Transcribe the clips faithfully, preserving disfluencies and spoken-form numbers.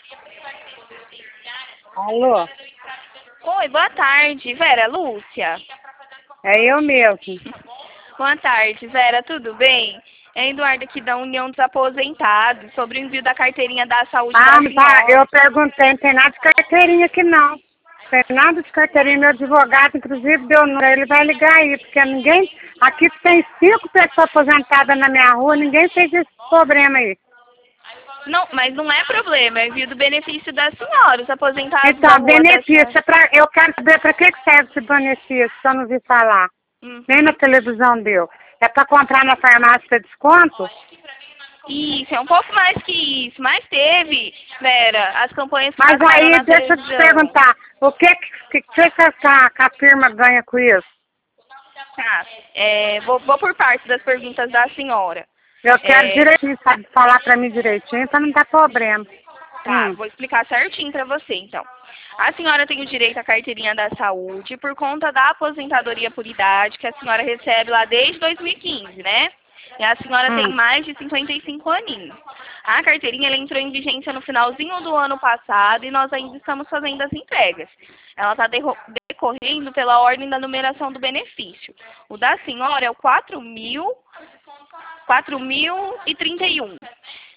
Alô? Oi, boa tarde, Vera, Lúcia. É eu mesmo. Boa tarde, Vera, tudo bem? É Eduardo aqui da União dos Aposentados, sobre o envio da carteirinha da saúde Ah, da tá, senhora. eu perguntei, não tem nada de carteirinha aqui não. Não tem nada de carteirinha, meu advogado, inclusive, deu número, ele vai ligar aí, porque ninguém, aqui tem cinco pessoas aposentadas na minha rua, ninguém fez esse problema aí. Não, mas não é problema, é envio do benefício da senhora, os aposentados da Então, rua da benefício, senhora. é pra, eu quero saber para que que serve esse benefício, se eu não vi falar. Hum. Nem na televisão deu. É para comprar na farmácia ter desconto? Isso, é um pouco mais que isso, mas teve, Vera, as campanhas que Mas passaram aí, na deixa eu te televisão. perguntar, o que que, que, que, essa, que a firma ganha com isso? Tá, é, vou, vou por parte das perguntas da senhora. Eu quero É, direitinho, sabe, falar para mim direitinho, para não dar problema. Tá, Hum. vou explicar certinho pra você, então. A senhora tem o direito à carteirinha da saúde por conta da aposentadoria por idade que a senhora recebe lá desde dois mil e quinze, né? E a senhora tem Hum. mais de cinquenta e cinco aninhos. A carteirinha ela entrou em vigência no finalzinho do ano passado e nós ainda estamos fazendo as entregas. Ela está decorrendo pela ordem da numeração do benefício. O da senhora é o quatro mil, quatro mil e trinta e um.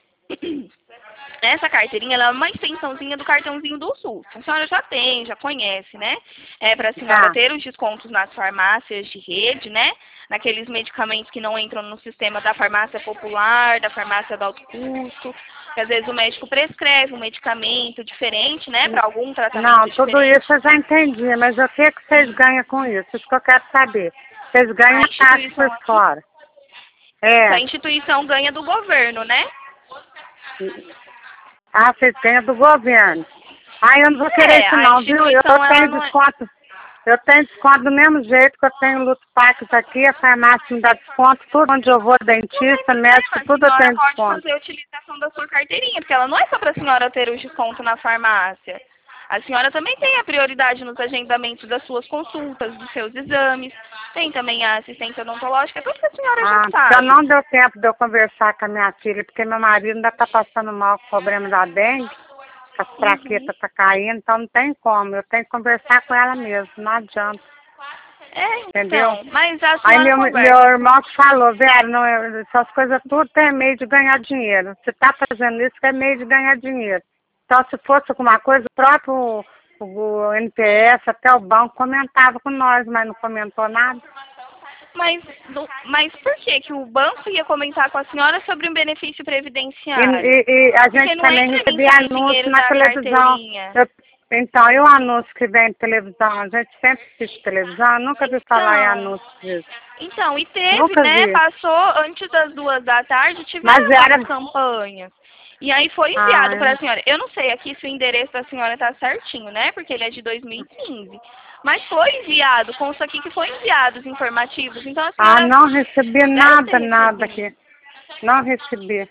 Essa carteirinha ela é uma extensãozinha do cartãozinho do SUS. A senhora já tem, já conhece, né? É para a senhora Tá. ter os descontos nas farmácias de rede, né? Naqueles medicamentos que não entram no sistema da farmácia popular, da farmácia do alto custo. Que às vezes o médico prescreve um medicamento diferente, né? Para algum tratamento Não, diferente. tudo isso eu já entendi, mas o que que vocês ganham com isso? Isso que eu quero saber. Vocês ganham A a taxa instituição por aqui, fora. a É. instituição ganha do governo, né? Ah, vocês ganham do governo. Ah, eu não vou querer É, isso a não, viu? Eu instituição ela tenho não é. desconto. Eu tenho desconto do mesmo jeito que eu tenho Luto Parques aqui, a farmácia me dá desconto, tudo onde eu vou, dentista, médico, A tudo eu senhora tenho pode desconto. fazer a utilização da sua carteirinha, porque ela não é só para a senhora ter o desconto na farmácia. A senhora também tem a prioridade nos agendamentos das suas consultas, dos seus exames. Tem também a assistência odontológica, tudo que a senhora Ah, já então sabe. não deu tempo de eu conversar com a minha filha, porque meu marido ainda está passando mal com o problema da dengue, que as plaquetas estão caindo, então não tem como. Eu tenho que conversar com ela mesmo, não adianta. É, Entendeu? então, mas a Aí senhora meu, conversa. meu irmão que falou, Vera, não, eu- essas coisas tudo tem meio de ganhar dinheiro. Você está fazendo isso que é meio de ganhar dinheiro. Então, se fosse alguma coisa, o próprio o N P S, até o banco, comentava com nós, mas não comentou nada. Mas, do- mas por que que o banco ia comentar com a senhora sobre um benefício E, previdenciário? e- e a Porque gente não também entra nem recebia sai anúncio dinheiro na da televisão. carteirinha. Eu- então, e o anúncio que vem na televisão? A gente sempre assiste televisão, eu nunca vi falar em Então, anúncio disso. Então, e teve, Nunca né? vi. Passou antes das duas da tarde, Mas tiveram era... as campanhas. E aí foi Ah, enviado para a senhora. Eu não sei aqui se o endereço da senhora está certinho, né? Porque ele é de dois mil e quinze. Mas foi enviado, consta aqui que foi enviado os informativos. Então a ah, senhora não recebi deve nada, ter nada recebido. aqui. Não recebi.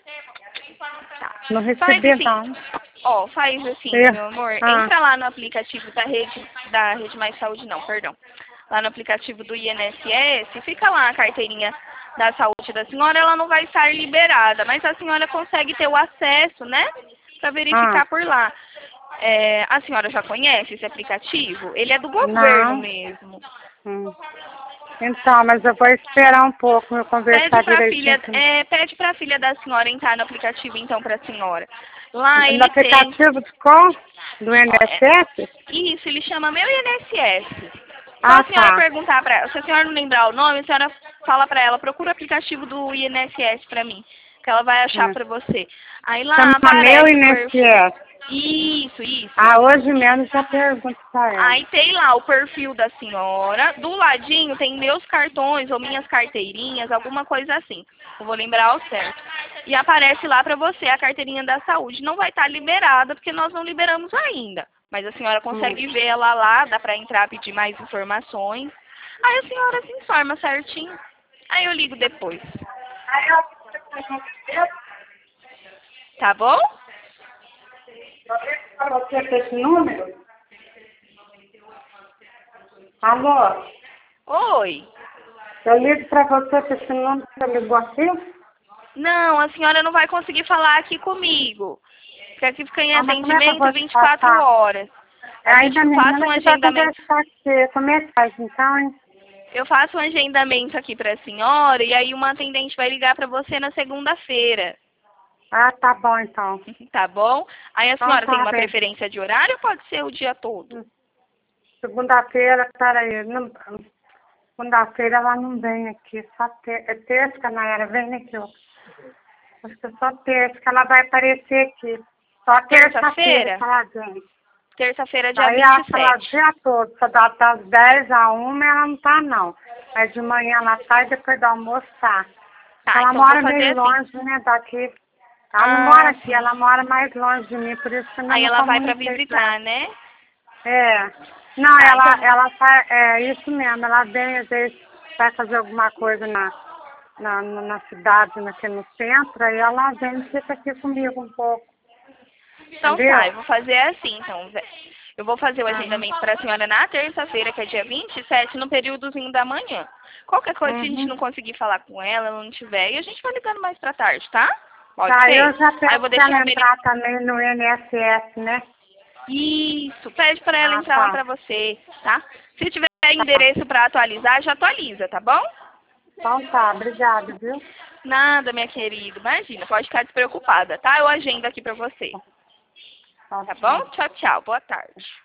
Não Faz recebi, assim, não. ó, faz assim, É. meu amor. Ah, Entra lá no aplicativo da rede, da Rede Mais Saúde, não, perdão. Lá no aplicativo do I N S S, fica lá a carteirinha da saúde da senhora, ela não vai estar liberada, mas a senhora consegue ter o acesso, né? Para ah, verificar por lá. É, a senhora já conhece esse aplicativo? Ele é do governo não. mesmo. Hum. Então, mas eu vou esperar um pouco eu Pede conversar para a direitinho filha, com... é, pede para a filha da senhora entrar no aplicativo então para a senhora. Lá No ele tem. aplicativo de qual? Do Ó, é, I N S S? isso, ele chama Meu I N S S. Só Ah, a senhora tá. perguntar para ela. Se a senhora não lembrar o nome, a senhora fala para ela, procura o aplicativo do I N S S para mim, que ela vai achar Hum. para você. Aí lá Chama meu aparece o perfil. I N S S. Isso, isso. Ah, hoje mesmo já pergunto pra ela. Aí tem lá o perfil da senhora, do ladinho tem meus cartões ou minhas carteirinhas, alguma coisa assim. Eu vou lembrar ao certo. E aparece lá pra você a carteirinha da saúde. Não vai estar liberada porque nós não liberamos ainda. Mas a senhora consegue Hum. ver ela lá, dá pra entrar, pedir mais informações. Aí a senhora se informa certinho. Aí eu ligo depois. Tá bom? Pra você ter esse número? Alô? Oi. Eu ligo pra você ter esse número que você ligou aqui? Não, a senhora não vai conseguir falar aqui comigo. Porque aqui fica em Ah, mas como é que eu vou atendimento te vinte e quatro passar? horas. É, A ainda gente menina faz um que vai agendamento. conversar com você. Como é que faz então, hein? Eu faço um agendamento aqui para a senhora e aí uma atendente vai ligar para você na segunda-feira. Ah, tá bom então. Tá bom? Aí a Então senhora tem tá uma bem. preferência de horário ou pode ser o dia todo? Segunda-feira, peraí. Não... Segunda-feira ela não vem aqui. Só ter... é terça que a Nayara vem aqui. Ó. Acho que é só terça que ela vai aparecer aqui. Só terça-feira que ela vem. Terça-feira, dia Aí ela vinte e fala o sete. dia todo, só dá das dez a uma ela não tá não. É de manhã ela sai, depois do almoço tá. Tá, Ela então mora vou fazer meio assim. longe, né, daqui. Ela não Ah, mora aqui, sim. ela mora mais longe de mim, por isso que eu ainda Aí não ela vai pra comuniquei com ela. visitar, né? É. Não, Tá, ela, então. ela faz, é isso mesmo, ela vem, às vezes, vai fazer alguma coisa na, na, na na cidade, aqui no centro, aí ela vem e fica aqui comigo um pouco. Então Entendeu? tá, eu vou fazer assim, então. Vé. Eu vou fazer o Uhum. agendamento para a senhora na terça-feira, que é dia vinte e sete, no períodozinho da manhã. Qualquer coisa, se a gente Uhum. não conseguir falar com ela, ela não tiver, e a gente vai ligando mais pra tarde, tá? Pode Tá, ser? eu já Aí eu peço vou pra deixar ela o benefício. entrar também no I N S S, né? Isso, pede pra ela Ah, entrar lá tá. pra você, tá? Se tiver Tá. endereço pra atualizar, já atualiza, tá bom? Então tá, obrigada, viu? Nada, minha querida. Imagina, pode ficar despreocupada, tá? Eu agendo aqui pra você. Tá, Tá tchau. bom? Tchau, tchau. Boa tarde.